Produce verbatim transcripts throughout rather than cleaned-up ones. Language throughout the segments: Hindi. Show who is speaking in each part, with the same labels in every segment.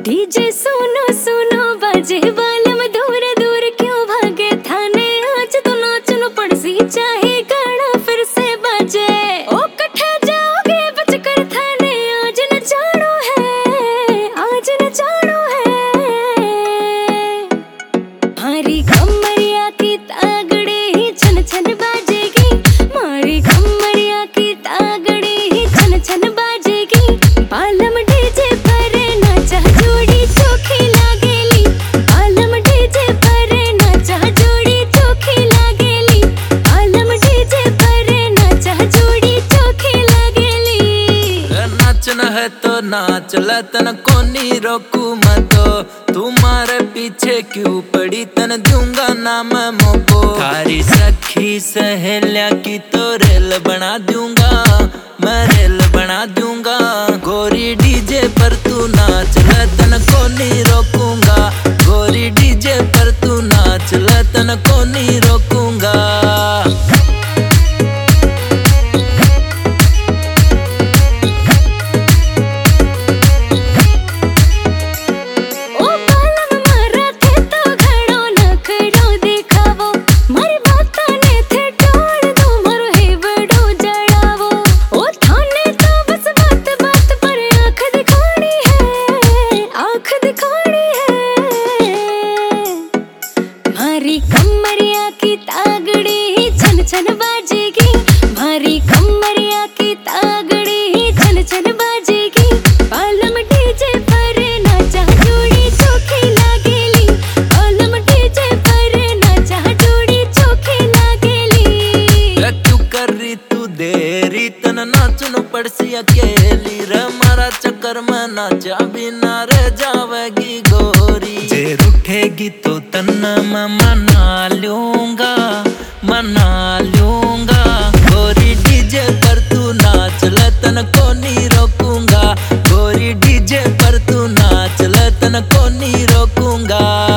Speaker 1: डीजे सुनो सुनो बाजे बालम दूर दूर क्यों भागे थाने आज तो नाचनो पड़सी चाहे गाना फिर से बाजे ओ कट्ठा जाओगे बचकर थाने आज न जानो है आज न जानो है मारी कमरिया की तागड़े ही छन छन बाजेगी मारी कमरिया की तागड़े ही छन छन बाजेगी बालम डीजे पर नाचा जोड़ी चोखी लागेली बालम डीजे पर नाचा जोड़ी चोखी लागेली बालम डीजे पर नाचा जोड़ी चोखी लागेली
Speaker 2: नाचना है तो नाच ले तन कोनी रोकू मतो तुम्हारे पीछे क्यों पड़ी तन दूंगा ना मैं मोको थारी सखी सहेलिया की तो रेल बना दूंगा मैं रेल बना दूंगा गोरी डीजे पर तू नाच ले तन कोनी रोकूंगा गोरी डीजे पर तू नाच ले तन कोनी रोकूंगा।
Speaker 1: मारी कमरिया की तागड़ी ही छन छन बाजेगी मारी कमरिया की तागड़ी ही छन छन बाजेगी बालम डीजे पर नाचा जोड़ी चोखी लागेली बालम डीजे पर नाचा जोड़ी चोखी लागेली
Speaker 2: तू कर रही तू देरी तन नाचनो पड़सी अकेली रे मारा चक्कर में नाचा बिना रह जावेगी गोरी जे रूठेगी तो तन मैं मना लूंगा मना लूंगा गोरी डीजे पर तू नाच ले तन को नहीं रोकूंगा गोरी डीजे पर तू नाच ले तन को नहीं रोकूंगा।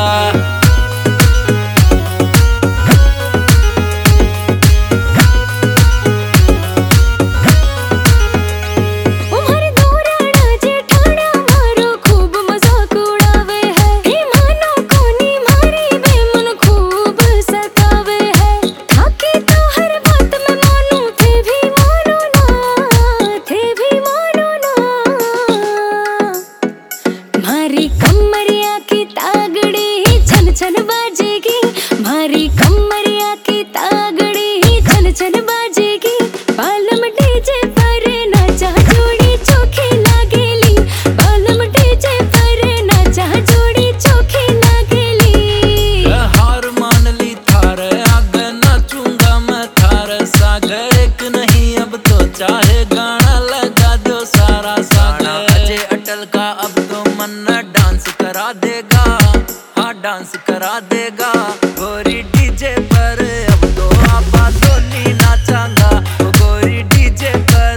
Speaker 1: मारी कमरिया की तागड़ी ही छन छन बाजेगी मारी कमरिया की तागड़ी ही छन छन बाजेगी बालम डीजे पर नाचा जोड़ी चोखी लागेली बालम डीजे पर नाचा जोड़ी चोखी लागेली
Speaker 2: हार मान ली थारे आगे नाचूंगा मैं थारे सागर एक नहीं अब तो चाहे गाना लगा दो सारा सागर अजय अटल का अब तो मन डांस करा देगा हाँ डांस करा देगा गोरी डीजे पर अब तो आपा तो नहीं नाचांगा गोरी डीजे पर